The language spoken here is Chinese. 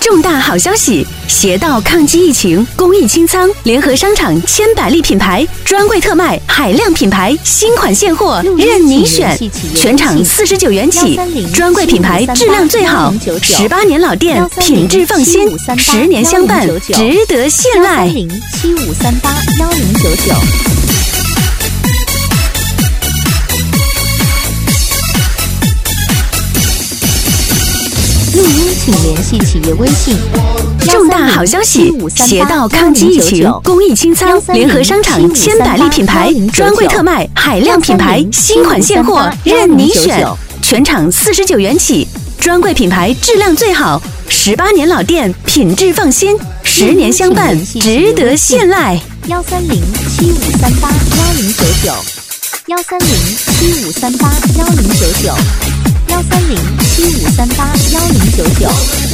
重大好消息！邪道抗击疫情，公益清仓，联合商场千百例品牌专柜特卖，海量品牌新款现货任你选，全场49元起，专柜品牌质量最好，18年老店，品质放心，10年相伴，值得信赖。 13075381099。录音请联系企业微信。 重大好消息！邪道抗击疫情，公益清仓，联合商场千百例品牌专柜特卖，海量品牌新款现货任你选，全场49元起，专柜品牌质量最好，18年老店，品质放心，10年相伴，值得信赖。 13075381099。13075381099。13075381099。